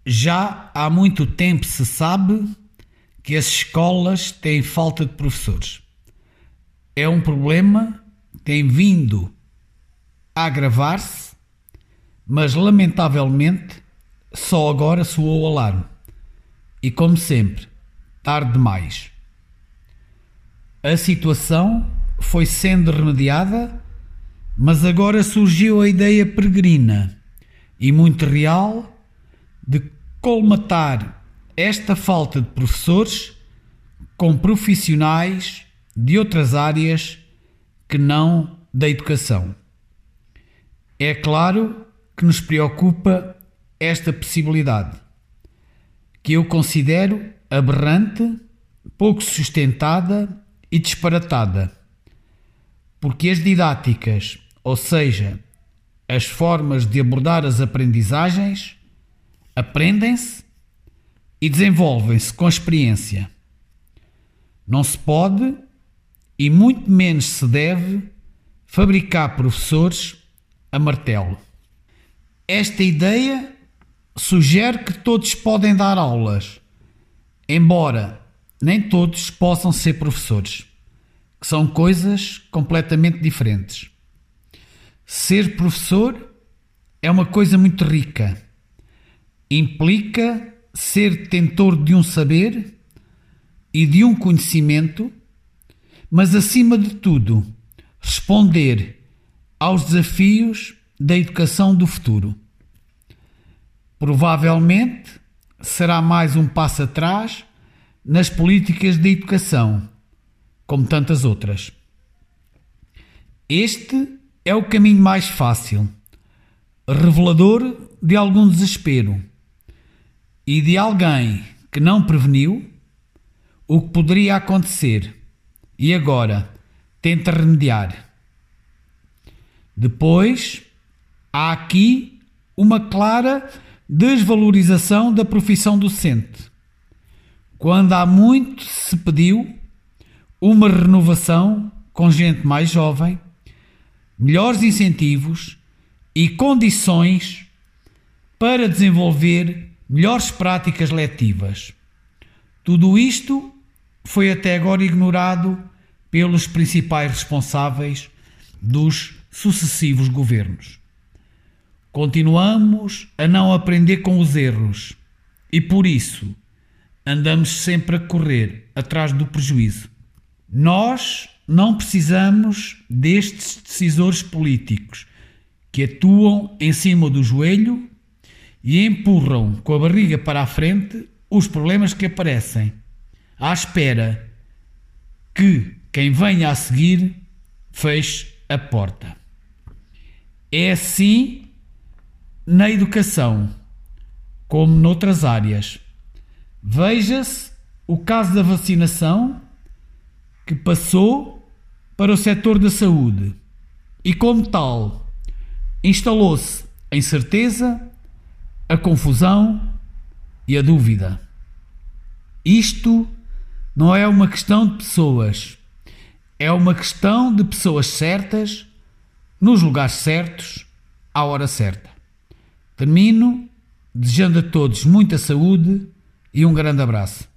Já há muito tempo se sabe que as escolas têm falta de professores. É um problema que tem vindo a agravar-se, mas lamentavelmente só agora soou o alarme. E como sempre, tarde demais. A situação foi sendo remediada, mas agora surgiu a ideia peregrina e muito real de colmatar esta falta de professores com profissionais de outras áreas que não da educação. É claro que nos preocupa esta possibilidade, que eu considero aberrante, pouco sustentada e disparatada, porque as didáticas, ou seja, as formas de abordar as aprendizagens, aprendem-se e desenvolvem-se com experiência. Não se pode, e muito menos se deve, fabricar professores a martelo. Esta ideia sugere que todos podem dar aulas, embora nem todos possam ser professores, que são coisas completamente diferentes. Ser professor é uma coisa muito rica. Implica ser detentor de um saber e de um conhecimento, mas acima de tudo, responder aos desafios da educação do futuro. Provavelmente será mais um passo atrás nas políticas de educação, como tantas outras. Este é o caminho mais fácil, revelador de algum desespero e de alguém que não preveniu o que poderia acontecer e agora tenta remediar. Depois, há aqui uma clara desvalorização da profissão docente, quando há muito se pediu uma renovação com gente mais jovem, melhores incentivos e condições para desenvolver melhores práticas letivas. Tudo isto foi até agora ignorado pelos principais responsáveis dos sucessivos governos. Continuamos a não aprender com os erros e, por isso, andamos sempre a correr atrás do prejuízo. Nós não precisamos destes decisores políticos que atuam em cima do joelho e empurram com a barriga para a frente os problemas que aparecem, à espera que quem venha a seguir feche a porta. É assim na educação, como noutras áreas. Veja-se o caso da vacinação, que passou para o setor da saúde e, como tal, instalou-se a incerteza, a confusão e a dúvida. Isto não é uma questão de pessoas, é uma questão de pessoas certas, nos lugares certos, à hora certa. Termino desejando a todos muita saúde e um grande abraço.